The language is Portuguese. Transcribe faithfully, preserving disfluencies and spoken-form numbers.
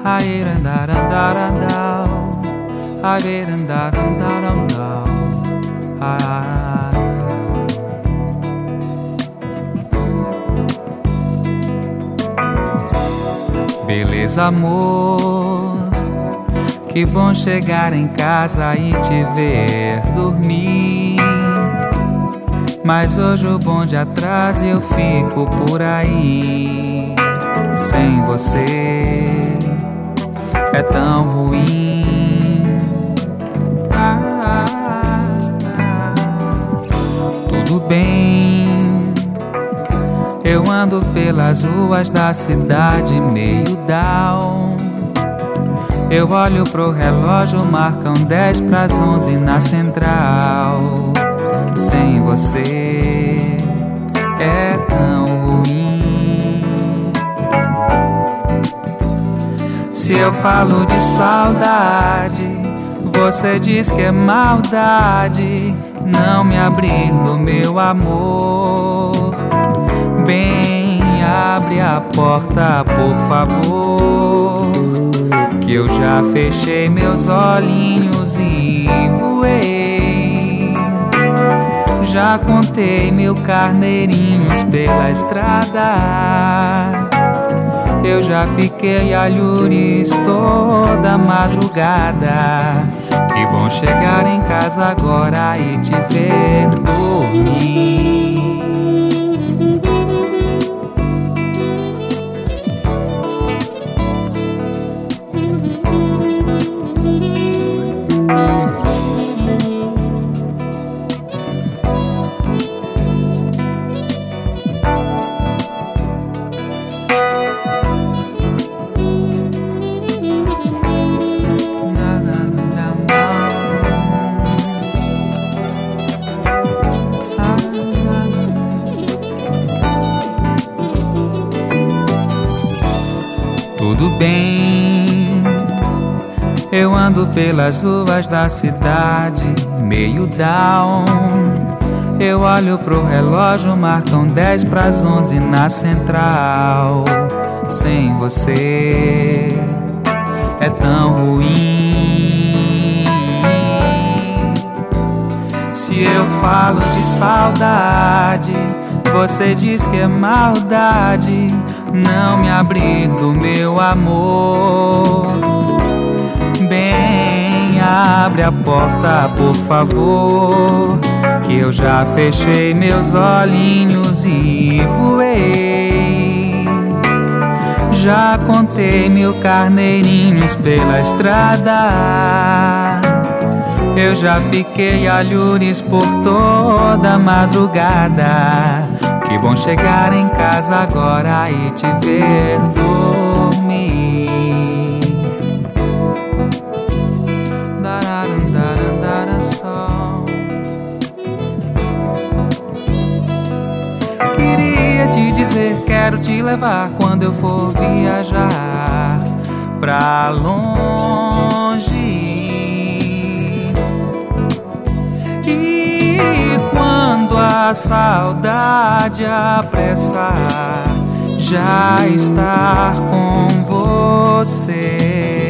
Beleza, amor, que bom chegar em casa e te ver dormir. Mas hoje o bonde atrasa e eu fico por aí. Sem você é tão ruim. Ah, tudo bem, eu ando pelas ruas da cidade meio down. Eu olho pro relógio, marcam dez pras onze na central. Sem você é tão ruim. Se eu falo de saudade, você diz que é maldade não me abrir do meu amor. Bem, abre a porta, por favor, que eu já fechei meus olhinhos e voei. Já contei mil carneirinhos pela estrada. Eu já fiquei a Lures toda madrugada. Que bom chegar em casa agora e te ver dormir. Tudo bem, eu ando pelas ruas da cidade meio down. Eu olho pro relógio, marcam dez pras onze na central. Sem você é tão ruim. Se eu falo de saudade, você diz que é maldade não me abrir do meu amor. Bem, abre a porta, por favor, que eu já fechei meus olhinhos e voei. Já contei mil carneirinhos pela estrada. Eu já fiquei a Lures por toda a madrugada. Que bom chegar em casa agora e te ver dormir. Queria te dizer, quero te levar quando eu for viajar pra longe. E quando a saudade apressar, já estar com você.